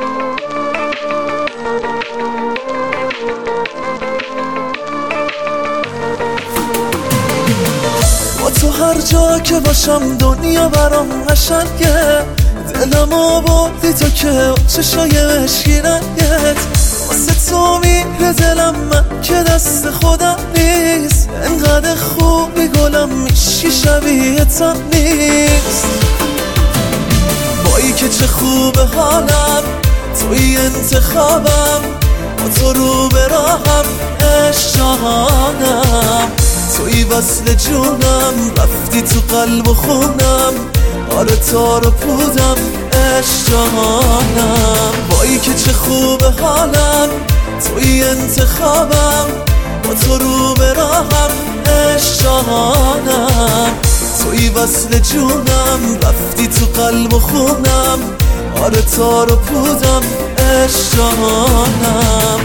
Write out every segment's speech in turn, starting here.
با تو هر جا که باشم دنیا برام قشنگه، دلم آوردی تو که چشای مشکینت، واسه تو میره دلم من که دست خودم نیست، انقدر خوبی گلم میشی شبیه تم نیست. وای که چه خوبه حالم، توی انتخابم، با تو رو به راهم، عشق جهانم، توی وصل جونم، رفتی تو قلب و خونم، آره تار و پودم، عشق جهانم. وای که چه خوبه حالم، توی انتخابم، با تو رو به راهم، عشق جهانم، توی وصل جونم، رفتی تو قلب و خونم، آره تار و پودم، عشق جهانم.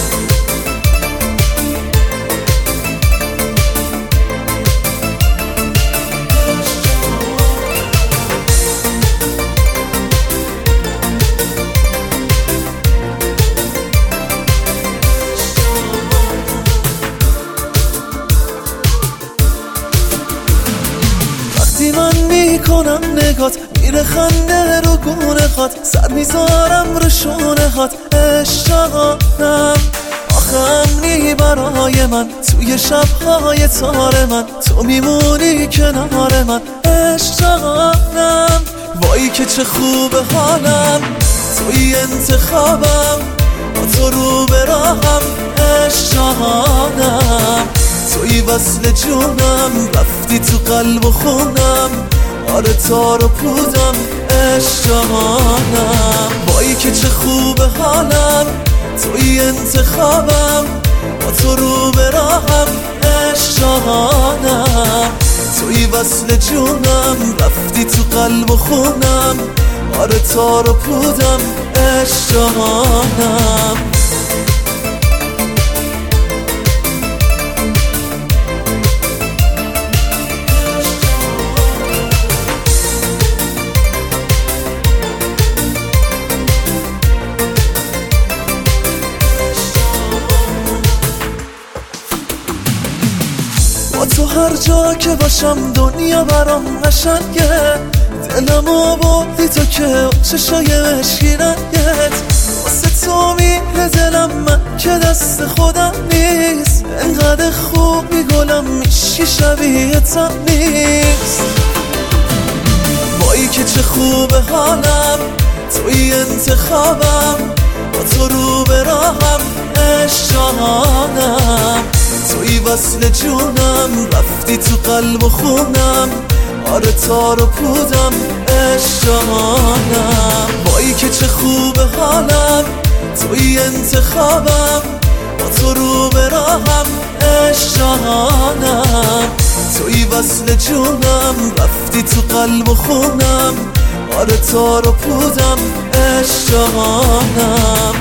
وقتی من میکنم نگات، میره خنده رو گونه هات، سر میذارم رو شونه هات، عشق جهانم. آخه امنی برای من، توی شبهای تار من، تو میمونی کنار من، عشق جهانم. وای که چه خوبه حالم، توی انتخابم، با تو رو به راهم، عشق جهانم، توی وصل جونم، رفتی تو قلب و خونم، آره تار و پودم، عشق جهانم. وای که چه خوبه حالم، توی انتخابم، با تو رو به راهم، عشق جهانم، توی وصل جونم، رفتی تو قلب و خونم، آره تار و پودم، عشق جهانم. با تو هر جا که باشم دنیا برام قشنگه، دلم آوردی تو که چشای مشکینت، واسه تو میره دلم من که دست خودم نیست، انقدر خوبی گلم میشی شبیه تم نیست. وای که چه خوبه حالم، توی انتخابم، با تو رو به راهم، عشق جهانم، توی وصل جونم، رفتی تو قلب و خونم، آره تار و پودم، عشق جهانم. وای که چه خوبه حالم، توی انتخابم، با تو رو به راهم، عشق جهانم، توی وصل جونم، رفتی تو قلب و خونم، آره تار و پودم، عشق جهانم.